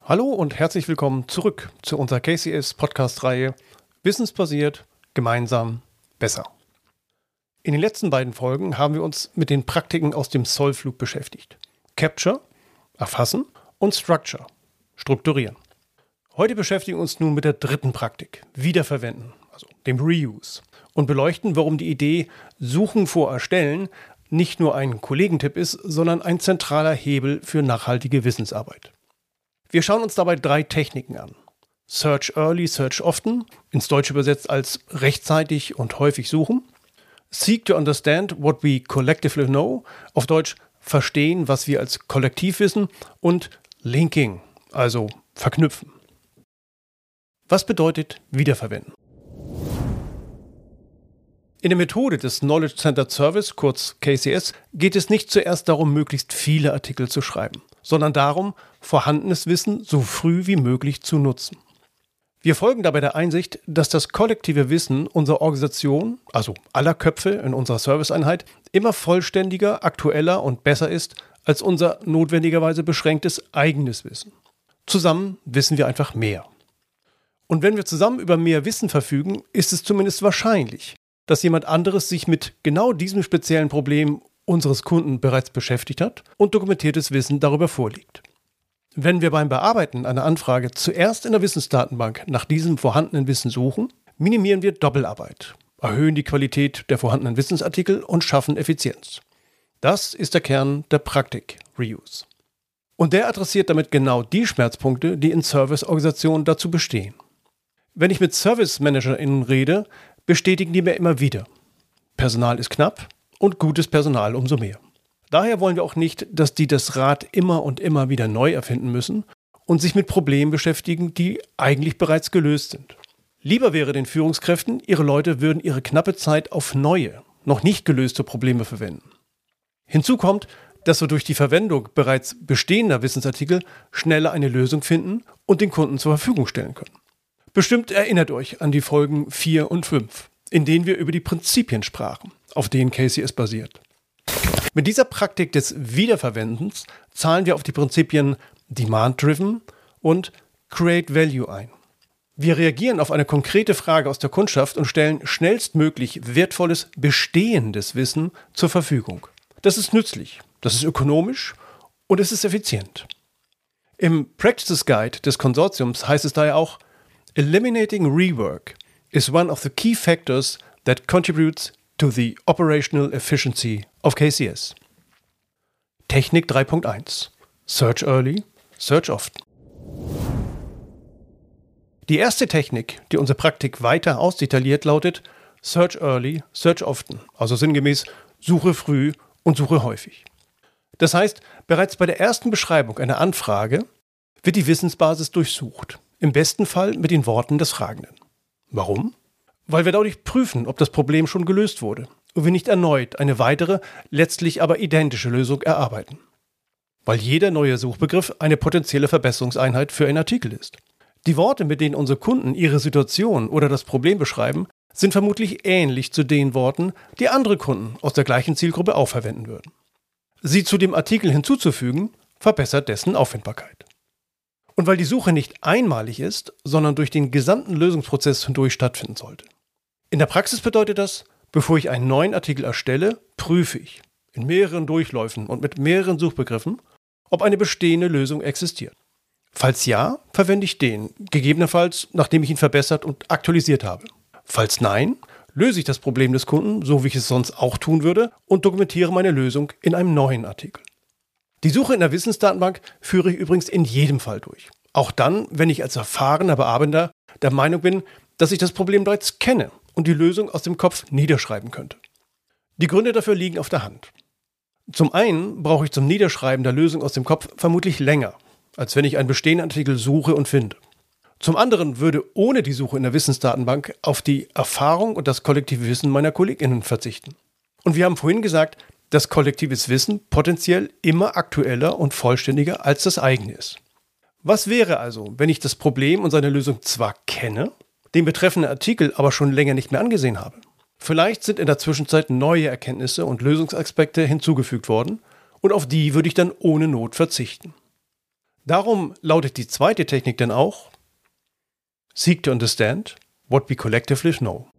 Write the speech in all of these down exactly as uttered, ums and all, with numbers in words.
Hallo und herzlich willkommen zurück zu unserer K C S-Podcast-Reihe Wissensbasiert, gemeinsam, besser. In den letzten beiden Folgen haben wir uns mit den Praktiken aus dem Solve-Loop beschäftigt. Capture, erfassen und Structure, strukturieren. Heute beschäftigen wir uns nun mit der dritten Praktik, Wiederverwenden, also dem Reuse, und beleuchten, warum die Idee Suchen vor Erstellen nicht nur ein Kollegentipp ist, sondern ein zentraler Hebel für nachhaltige Wissensarbeit. Wir schauen uns dabei drei Techniken an. Search Early, Search Often, ins Deutsche übersetzt als rechtzeitig und häufig suchen. Seek to understand what we collectively know, auf Deutsch verstehen, was wir als Kollektiv wissen. Und Linking, also verknüpfen. Was bedeutet Wiederverwenden? In der Methode des Knowledge Centered Service, kurz K C S, geht es nicht zuerst darum, möglichst viele Artikel zu schreiben, sondern darum, vorhandenes Wissen so früh wie möglich zu nutzen. Wir folgen dabei der Einsicht, dass das kollektive Wissen unserer Organisation, also aller Köpfe in unserer Serviceeinheit, immer vollständiger, aktueller und besser ist als unser notwendigerweise beschränktes eigenes Wissen. Zusammen wissen wir einfach mehr. Und wenn wir zusammen über mehr Wissen verfügen, ist es zumindest wahrscheinlich, dass jemand anderes sich mit genau diesem speziellen Problem unseres Kunden bereits beschäftigt hat und dokumentiertes Wissen darüber vorliegt. Wenn wir beim Bearbeiten einer Anfrage zuerst in der Wissensdatenbank nach diesem vorhandenen Wissen suchen, minimieren wir Doppelarbeit, erhöhen die Qualität der vorhandenen Wissensartikel und schaffen Effizienz. Das ist der Kern der Praktik Reuse. Und der adressiert damit genau die Schmerzpunkte, die in Serviceorganisationen dazu bestehen. Wenn ich mit Service-ManagerInnen rede, bestätigen die mir immer wieder: Personal ist knapp und gutes Personal umso mehr. Daher wollen wir auch nicht, dass die das Rad immer und immer wieder neu erfinden müssen und sich mit Problemen beschäftigen, die eigentlich bereits gelöst sind. Lieber wäre den Führungskräften, ihre Leute würden ihre knappe Zeit auf neue, noch nicht gelöste Probleme verwenden. Hinzu kommt, dass wir durch die Verwendung bereits bestehender Wissensartikel schneller eine Lösung finden und den Kunden zur Verfügung stellen können. Bestimmt erinnert euch an die Folgen vier und fünf, in denen wir über die Prinzipien sprachen, auf denen K C S basiert. Mit dieser Praktik des Wiederverwendens zahlen wir auf die Prinzipien Demand-Driven und Create Value ein. Wir reagieren auf eine konkrete Frage aus der Kundschaft und stellen schnellstmöglich wertvolles, bestehendes Wissen zur Verfügung. Das ist nützlich, das ist ökonomisch und es ist effizient. Im Practices Guide des Konsortiums heißt es daher auch: Eliminating rework is one of the key factors that contributes to the operational efficiency of K C S. Technik drei Punkt eins. Search Early, Search Often. Die erste Technik, die unsere Praktik weiter ausdetailliert, lautet Search Early, Search Often, also sinngemäß Suche früh und Suche häufig. Das heißt, bereits bei der ersten Beschreibung einer Anfrage wird die Wissensbasis durchsucht. Im besten Fall mit den Worten des Fragenden. Warum? Weil wir dadurch prüfen, ob das Problem schon gelöst wurde und wir nicht erneut eine weitere, letztlich aber identische Lösung erarbeiten. Weil jeder neue Suchbegriff eine potenzielle Verbesserungseinheit für einen Artikel ist. Die Worte, mit denen unsere Kunden ihre Situation oder das Problem beschreiben, sind vermutlich ähnlich zu den Worten, die andere Kunden aus der gleichen Zielgruppe auch verwenden würden. Sie zu dem Artikel hinzuzufügen, verbessert dessen Auffindbarkeit. Und weil die Suche nicht einmalig ist, sondern durch den gesamten Lösungsprozess hindurch stattfinden sollte. In der Praxis bedeutet das, bevor ich einen neuen Artikel erstelle, prüfe ich in mehreren Durchläufen und mit mehreren Suchbegriffen, ob eine bestehende Lösung existiert. Falls ja, verwende ich den, gegebenenfalls nachdem ich ihn verbessert und aktualisiert habe. Falls nein, löse ich das Problem des Kunden, so wie ich es sonst auch tun würde, und dokumentiere meine Lösung in einem neuen Artikel. Die Suche in der Wissensdatenbank führe ich übrigens in jedem Fall durch. Auch dann, wenn ich als erfahrener Bearbeiter der Meinung bin, dass ich das Problem bereits kenne und die Lösung aus dem Kopf niederschreiben könnte. Die Gründe dafür liegen auf der Hand. Zum einen brauche ich zum Niederschreiben der Lösung aus dem Kopf vermutlich länger, als wenn ich einen bestehenden Artikel suche und finde. Zum anderen würde ohne die Suche in der Wissensdatenbank auf die Erfahrung und das kollektive Wissen meiner KollegInnen verzichten. Und wir haben vorhin gesagt, dass kollektives Wissen potenziell immer aktueller und vollständiger als das eigene ist. Was wäre also, wenn ich das Problem und seine Lösung zwar kenne, den betreffenden Artikel aber schon länger nicht mehr angesehen habe? Vielleicht sind in der Zwischenzeit neue Erkenntnisse und Lösungsaspekte hinzugefügt worden und auf die würde ich dann ohne Not verzichten. Darum lautet die zweite Technik dann auch: Seek to understand what we collectively know.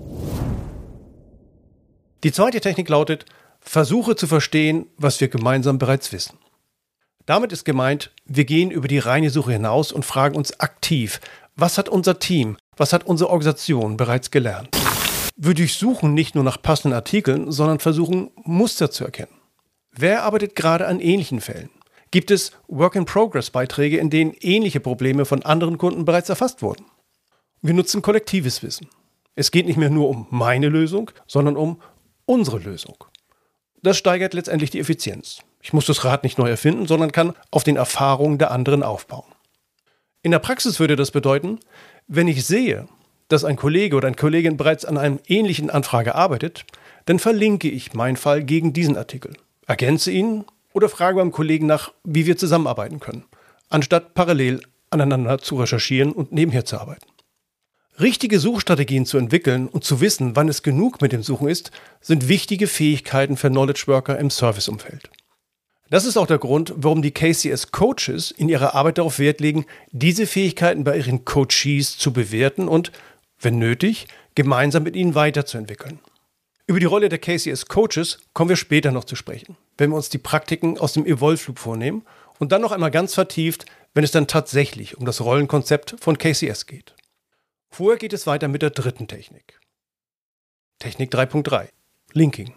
Die zweite Technik lautet: Versuche zu verstehen, was wir gemeinsam bereits wissen. Damit ist gemeint, wir gehen über die reine Suche hinaus und fragen uns aktiv, was hat unser Team, was hat unsere Organisation bereits gelernt. Wir durchsuchen nicht nur nach passenden Artikeln, sondern versuchen, Muster zu erkennen. Wer arbeitet gerade an ähnlichen Fällen? Gibt es Work-in-Progress-Beiträge, in denen ähnliche Probleme von anderen Kunden bereits erfasst wurden? Wir nutzen kollektives Wissen. Es geht nicht mehr nur um meine Lösung, sondern um unsere Lösung. Das steigert letztendlich die Effizienz. Ich muss das Rad nicht neu erfinden, sondern kann auf den Erfahrungen der anderen aufbauen. In der Praxis würde das bedeuten, wenn ich sehe, dass ein Kollege oder eine Kollegin bereits an einem ähnlichen Anfrage arbeitet, dann verlinke ich meinen Fall gegen diesen Artikel, ergänze ihn oder frage beim Kollegen nach, wie wir zusammenarbeiten können, anstatt parallel aneinander zu recherchieren und nebenher zu arbeiten. Richtige Suchstrategien zu entwickeln und zu wissen, wann es genug mit dem Suchen ist, sind wichtige Fähigkeiten für Knowledge Worker im Serviceumfeld. Das ist auch der Grund, warum die K C S-Coaches in ihrer Arbeit darauf Wert legen, diese Fähigkeiten bei ihren Coachees zu bewerten und, wenn nötig, gemeinsam mit ihnen weiterzuentwickeln. Über die Rolle der K C S-Coaches kommen wir später noch zu sprechen, wenn wir uns die Praktiken aus dem Evolve Loop vornehmen und dann noch einmal ganz vertieft, wenn es dann tatsächlich um das Rollenkonzept von K C S geht. Vorher geht es weiter mit der dritten Technik. Technik drei Punkt drei. Linking.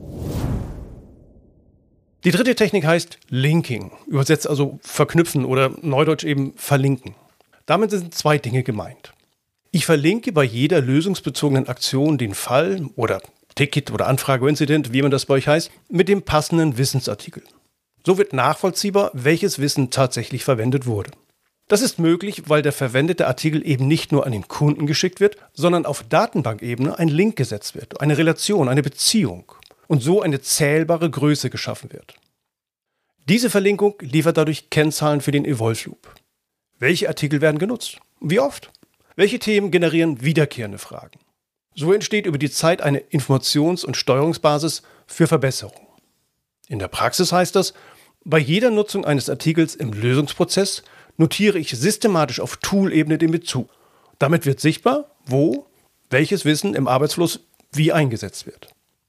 Die dritte Technik heißt Linking, übersetzt also verknüpfen oder neudeutsch eben verlinken. Damit sind zwei Dinge gemeint. Ich verlinke bei jeder lösungsbezogenen Aktion den Fall oder Ticket oder Anfrage oder Incident, wie man das bei euch heißt, mit dem passenden Wissensartikel. So wird nachvollziehbar, welches Wissen tatsächlich verwendet wurde. Das ist möglich, weil der verwendete Artikel eben nicht nur an den Kunden geschickt wird, sondern auf Datenbankebene ein Link gesetzt wird, eine Relation, eine Beziehung und so eine zählbare Größe geschaffen wird. Diese Verlinkung liefert dadurch Kennzahlen für den Evolve Loop. Welche Artikel werden genutzt? Wie oft? Welche Themen generieren wiederkehrende Fragen? So entsteht über die Zeit eine Informations- und Steuerungsbasis für Verbesserung. In der Praxis heißt das, bei jeder Nutzung eines Artikels im Lösungsprozess notiere ich systematisch auf Tool-Ebene den Bezug. Damit wird sichtbar, wo welches Wissen im Arbeitsfluss wie eingesetzt wird.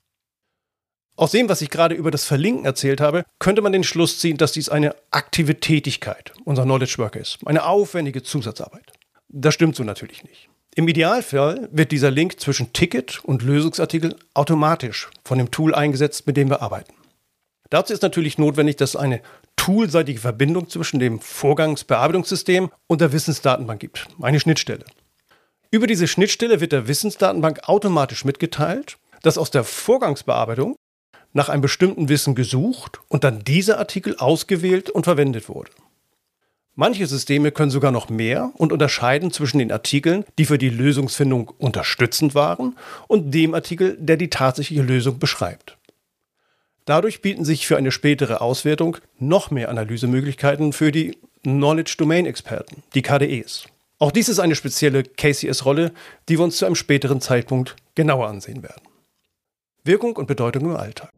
Aus dem, was ich gerade über das Verlinken erzählt habe, könnte man den Schluss ziehen, dass dies eine aktive Tätigkeit unserer Knowledge Worker ist, eine aufwendige Zusatzarbeit. Das stimmt so natürlich nicht. Im Idealfall wird dieser Link zwischen Ticket und Lösungsartikel automatisch von dem Tool eingesetzt, mit dem wir arbeiten. Dazu ist natürlich notwendig, dass es eine toolseitige Verbindung zwischen dem Vorgangsbearbeitungssystem und der Wissensdatenbank gibt, eine Schnittstelle. Über diese Schnittstelle wird der Wissensdatenbank automatisch mitgeteilt, dass aus der Vorgangsbearbeitung nach einem bestimmten Wissen gesucht und dann dieser Artikel ausgewählt und verwendet wurde. Manche Systeme können sogar noch mehr und unterscheiden zwischen den Artikeln, die für die Lösungsfindung unterstützend waren, und dem Artikel, der die tatsächliche Lösung beschreibt. Dadurch bieten sich für eine spätere Auswertung noch mehr Analysemöglichkeiten für die Knowledge Domain Experten, die K D Es. Auch dies ist eine spezielle K C S-Rolle, die wir uns zu einem späteren Zeitpunkt genauer ansehen werden. Wirkung und Bedeutung im Alltag.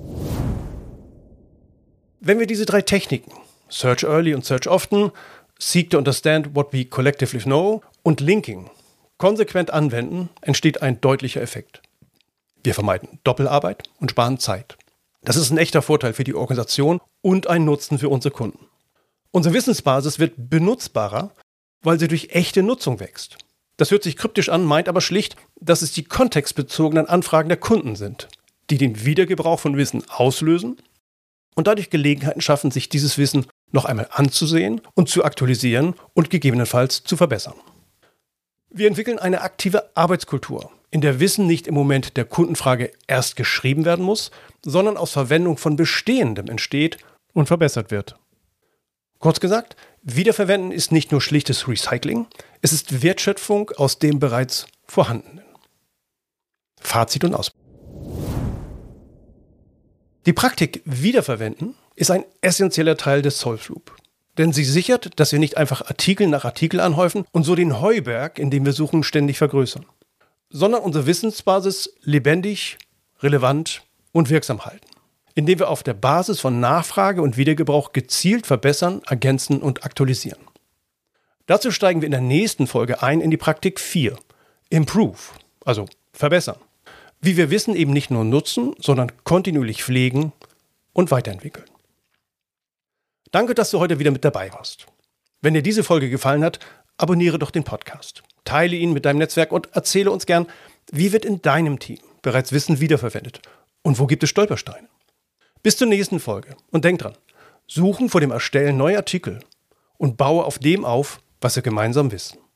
Wenn wir diese drei Techniken, Search Early und Search Often, Seek to Understand what we collectively know und Linking, konsequent anwenden, entsteht ein deutlicher Effekt. Wir vermeiden Doppelarbeit und sparen Zeit. Das ist ein echter Vorteil für die Organisation und ein Nutzen für unsere Kunden. Unsere Wissensbasis wird benutzbarer, weil sie durch echte Nutzung wächst. Das hört sich kryptisch an, meint aber schlicht, dass es die kontextbezogenen Anfragen der Kunden sind, die den Wiedergebrauch von Wissen auslösen und dadurch Gelegenheiten schaffen, sich dieses Wissen noch einmal anzusehen und zu aktualisieren und gegebenenfalls zu verbessern. Wir entwickeln eine aktive Arbeitskultur, in der Wissen nicht im Moment der Kundenfrage erst geschrieben werden muss, sondern aus Verwendung von Bestehendem entsteht und verbessert wird. Kurz gesagt, Wiederverwenden ist nicht nur schlichtes Recycling, es ist Wertschöpfung aus dem bereits Vorhandenen. Fazit und Ausblick. Die Praktik Wiederverwenden ist ein essentieller Teil des Solve Loop. Denn sie sichert, dass wir nicht einfach Artikel nach Artikel anhäufen und so den Heuberg, in dem wir suchen, ständig vergrößern, sondern unsere Wissensbasis lebendig, relevant und wirksam halten. indem wir auf der Basis von Nachfrage und Wiedergebrauch gezielt verbessern, ergänzen und aktualisieren. Dazu steigen wir in der nächsten Folge ein in die Praktik vier. Improve, also verbessern. Wie wir Wissen eben nicht nur nutzen, sondern kontinuierlich pflegen und weiterentwickeln. Danke, dass du heute wieder mit dabei warst. Wenn dir diese Folge gefallen hat, abonniere doch den Podcast. Teile ihn mit deinem Netzwerk und erzähle uns gern, wie wird in deinem Team bereits Wissen wiederverwendet und wo gibt es Stolpersteine. Bis zur nächsten Folge und denk dran, suchen vor dem Erstellen neuer Artikel und baue auf dem auf, was wir gemeinsam wissen.